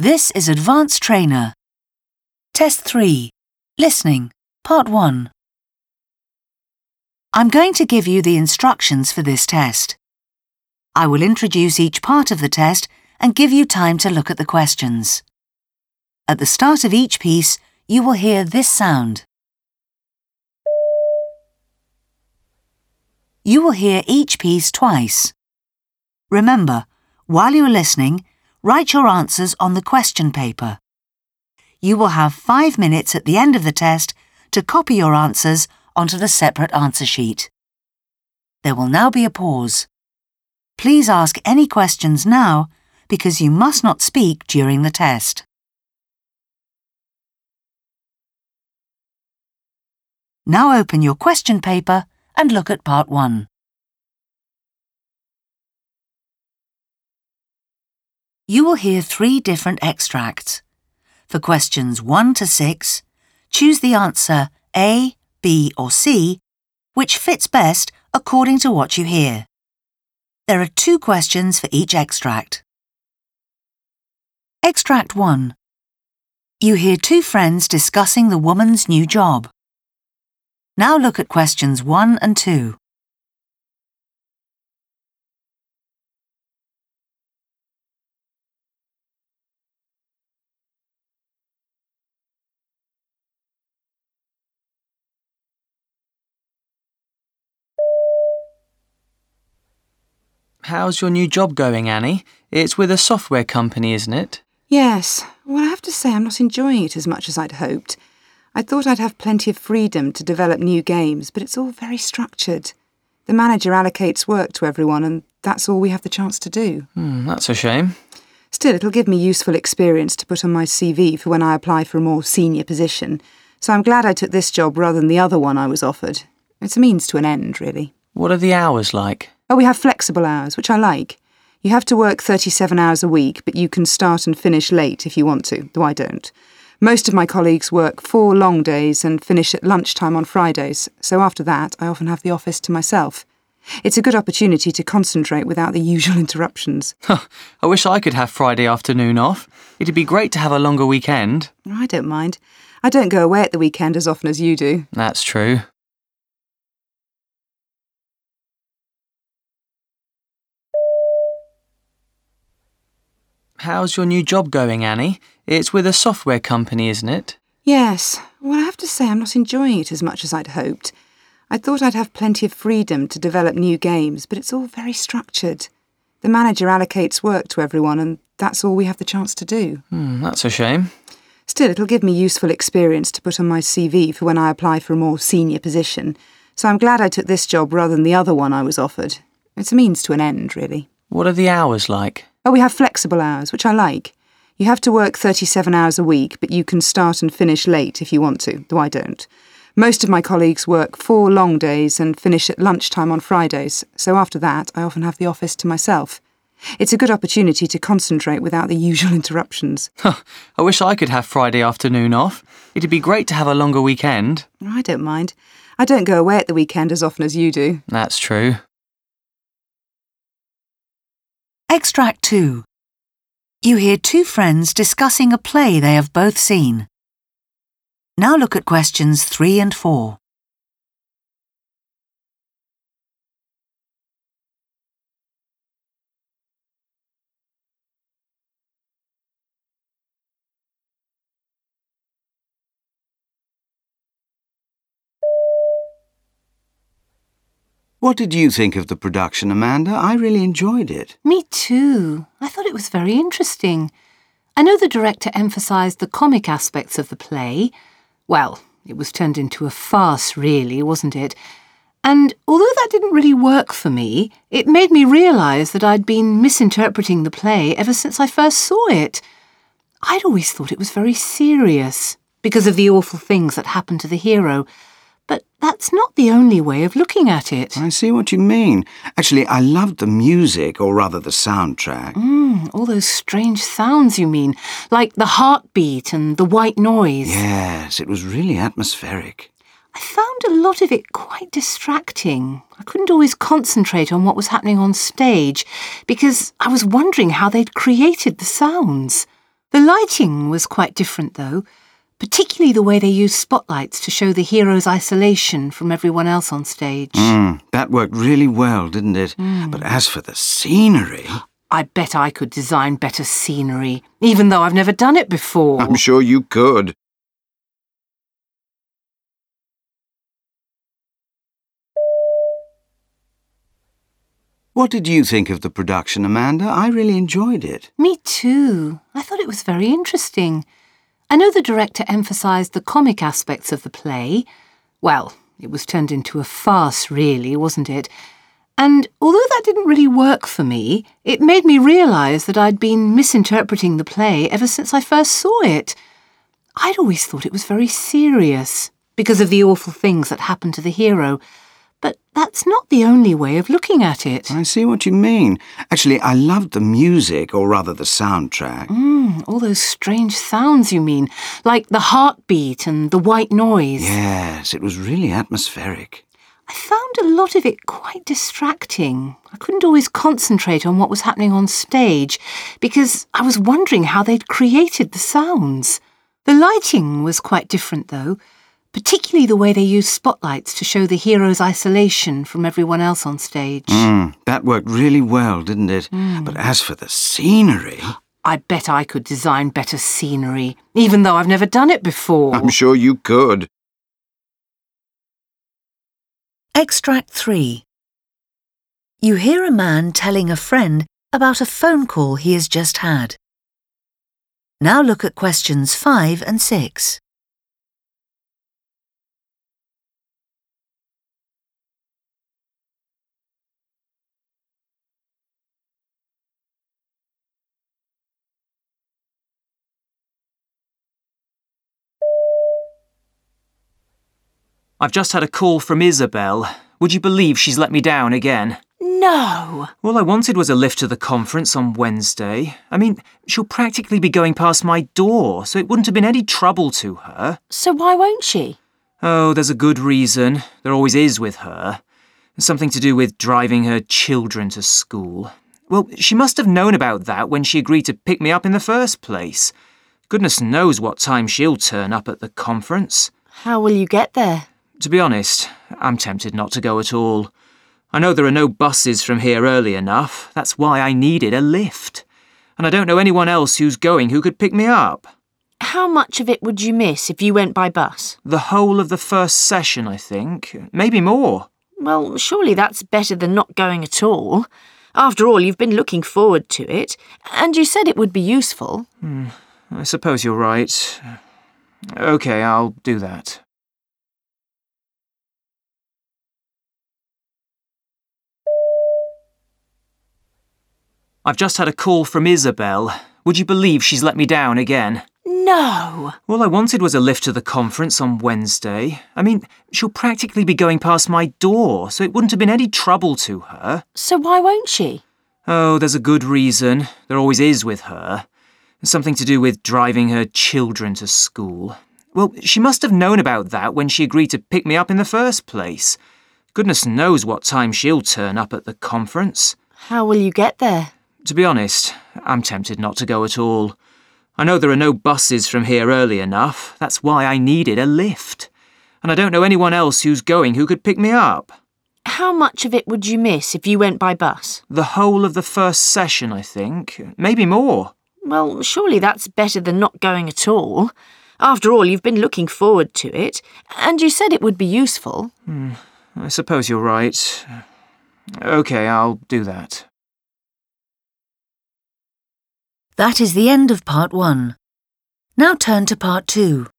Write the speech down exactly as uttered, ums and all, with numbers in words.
This is Advanced Trainer. Test three. Listening, Part one. I'm going to give you the instructions for this test. I will introduce each part of the test and give you time to look at the questions. At the start of each piece, you will hear this sound. You will hear each piece twice. Remember, while you're listening, write your answers on the question paper. You will have five minutes at the end of the test to copy your answers onto the separate answer sheet. There will now be a pause. Please ask any questions now because you must not speak during the test. Now open your question paper and look at part one. You will hear three different extracts. For questions one to six, choose the answer A, B or C, which fits best according to what you hear. There are two questions for each extract. Extract one. You hear two friends discussing the woman's new job. Now look at questions one and two. How's your new job going, Annie? It's with a software company, isn't it? Yes. Well, I have to say I'm not enjoying it as much as I'd hoped. I thought I'd have plenty of freedom to develop new games, but it's all very structured. The manager allocates work to everyone, and that's all we have the chance to do. Hmm, that's a shame. Still, it'll give me useful experience to put on my C V for when I apply for a more senior position, so I'm glad I took this job rather than the other one I was offered. It's a means to an end, really. What are the hours like? Oh, we have flexible hours, which I like. You have to work thirty-seven hours a week, but you can start and finish late if you want to, though I don't. Most of my colleagues work four long days and finish at lunchtime on Fridays, so after that I often have the office to myself. It's a good opportunity to concentrate without the usual interruptions. I wish I could have Friday afternoon off. It'd be great to have a longer weekend. I don't mind. I don't go away at the weekend as often as you do. That's true. How's your new job going, Annie? It's with a software company, isn't it? Yes. Well, I have to say I'm not enjoying it as much as I'd hoped. I thought I'd have plenty of freedom to develop new games, but it's all very structured. The manager allocates work to everyone, and that's all we have the chance to do. Hmm, that's a shame. Still, it'll give me useful experience to put on my C V for when I apply for a more senior position, so I'm glad I took this job rather than the other one I was offered. It's a means to an end, really. What are the hours like? Oh, we have flexible hours, which I like. You have to work thirty-seven hours a week, but you can start and finish late if you want to, though I don't. Most of my colleagues work four long days and finish at lunchtime on Fridays, so after that I often have the office to myself. It's a good opportunity to concentrate without the usual interruptions. I wish I could have Friday afternoon off. It'd be great to have a longer weekend. I don't mind. I don't go away at the weekend as often as you do. That's true. Extract two. You hear two friends discussing a play they have both seen. Now look at questions three and four. What did you think of the production, Amanda? I really enjoyed it. Me too. I thought it was very interesting. I know the director emphasised the comic aspects of the play. Well, it was turned into a farce, really, wasn't it? And although that didn't really work for me, it made me realise that I'd been misinterpreting the play ever since I first saw it. I'd always thought it was very serious, because of the awful things that happened to the hero. But that's not the only way of looking at it. I see what you mean. Actually, I loved the music, or rather the soundtrack. Mm, all those strange sounds, you mean, like the heartbeat and the white noise. Yes, it was really atmospheric. I found a lot of it quite distracting. I couldn't always concentrate on what was happening on stage because I was wondering how they'd created the sounds. The lighting was quite different, though, particularly the way they used spotlights to show the hero's isolation from everyone else on stage. Mm, that worked really well, didn't it? Mm. But as for the scenery... I bet I could design better scenery, even though I've never done it before. I'm sure you could. What did you think of the production, Amanda? I really enjoyed it. Me too. I thought it was very interesting. I know the director emphasised the comic aspects of the play. Well, it was turned into a farce, really, wasn't it? And although that didn't really work for me, it made me realise that I'd been misinterpreting the play ever since I first saw it. I'd always thought it was very serious, because of the awful things that happened to the hero. But that's not the only way of looking at it. I see what you mean. Actually, I loved the music, or rather the soundtrack. Mm, all those strange sounds, you mean, like the heartbeat and the white noise. Yes, it was really atmospheric. I found a lot of it quite distracting. I couldn't always concentrate on what was happening on stage because I was wondering how they'd created the sounds. The lighting was quite different, though, particularly the way they used spotlights to show the hero's isolation from everyone else on stage. Mm, that worked really well, didn't it? Mm. But as for the scenery... I bet I could design better scenery, even though I've never done it before. I'm sure you could. Extract three. You hear a man telling a friend about a phone call he has just had. Now look at questions five and six. I've just had a call from Isabel. Would you believe she's let me down again? No! All I wanted was a lift to the conference on Wednesday. I mean, she'll practically be going past my door, so it wouldn't have been any trouble to her. So why won't she? Oh, there's a good reason. There always is with her. Something to do with driving her children to school. Well, she must have known about that when she agreed to pick me up in the first place. Goodness knows what time she'll turn up at the conference. How will you get there? To be honest, I'm tempted not to go at all. I know there are no buses from here early enough. That's why I needed a lift. And I don't know anyone else who's going who could pick me up. How much of it would you miss if you went by bus? The whole of the first session, I think. Maybe more. Well, surely that's better than not going at all. After all, you've been looking forward to it, and you said it would be useful. Hmm, I suppose you're right. OK, I'll do that. I've just had a call from Isabel. Would you believe she's let me down again? No! All I wanted was a lift to the conference on Wednesday. I mean, she'll practically be going past my door, so it wouldn't have been any trouble to her. So why won't she? Oh, there's a good reason. There always is with her. Something to do with driving her children to school. Well, she must have known about that when she agreed to pick me up in the first place. Goodness knows what time she'll turn up at the conference. How will you get there? To be honest, I'm tempted not to go at all. I know there are no buses from here early enough. That's why I needed a lift. And I don't know anyone else who's going who could pick me up. How much of it would you miss if you went by bus? The whole of the first session, I think. Maybe more. Well, surely that's better than not going at all. After all, you've been looking forward to it, and you said it would be useful. Hmm, I suppose you're right. OK, I'll do that. That is the end of part one. Now turn to part two.